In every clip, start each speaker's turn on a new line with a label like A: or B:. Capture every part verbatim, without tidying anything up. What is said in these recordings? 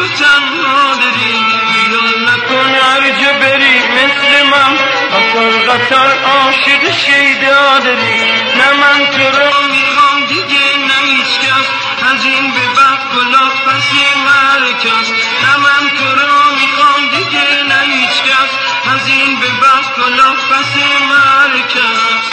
A: تنها داری. خیال نکن هر جا بری مثل من قطار قطار عاشق شیدا داری. نه من تو رو میخوام دیگه نه هیچ کس، از این به بعد کلاه پس مرکز. نه من تو رو میخوام دیگه نه هیچ کس، از این به بعد کلاه پس مرکز.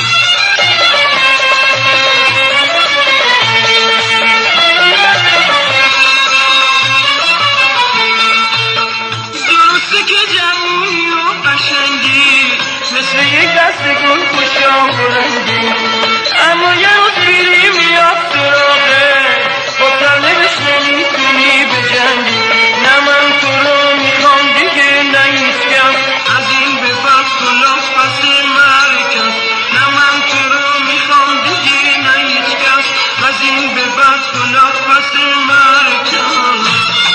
A: درسته که جوونی و قشنگی مثل یک دست گل خوشا برنگی، اما یه روز بیری میاد سراغه با تنبش نمیتونی بجنگی. نه من تو رو میخوام دیگه نه هیچ کس، از این به بعد کلاه پس مرکز. نه من تو رو میخوام دیگه نه هیچ کس، از این به بعد کلاه پس مرکز.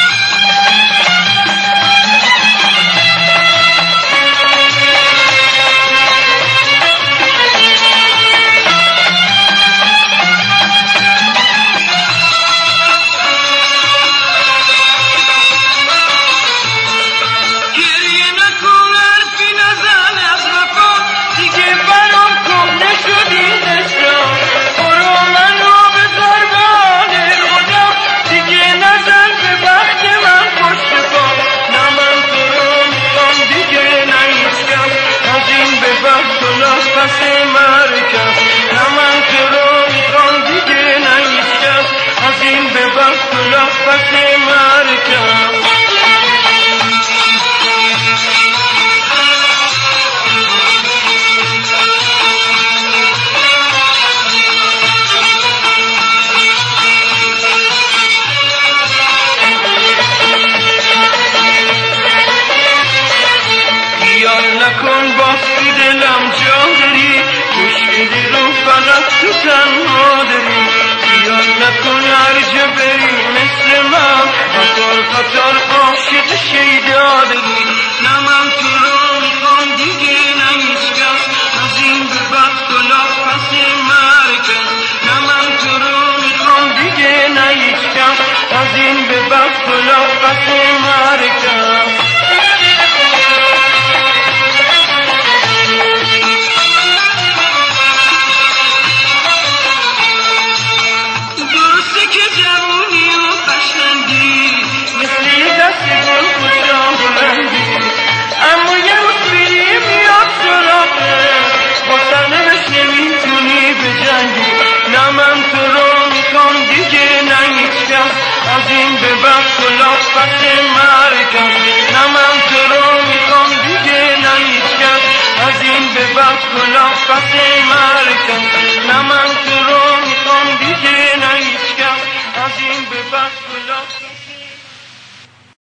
A: پس مرکز. نه من تو رو میخوام دیگه نه هیچ کس، از این به بعد کلاه پس مرکز. خیال نکن باز تو دلم جا داری، مشکلی رو فقط تو تنها داری. خیال نکن هر جا بری مثل من قطار قطار عاشق شیدا داری. نه من تو رو میخوام دیگه نه هیچ کس، از این به بعد کلاه پس مرکز. نه من تو رو میخوام دیگه نه هیچ کس، از این به بعد کلاه پس مرکز. اما یه روز بیری میاد سراغه با تنبش نمیتونی بجنگی. نه من تو رو میخوام دیگه نه هیچ کس، از این به بعد کلاه پس مرکز. نه من تو رو میخوام دیگه نه هیچ کس، از این به بعد کلاه پس مرکز.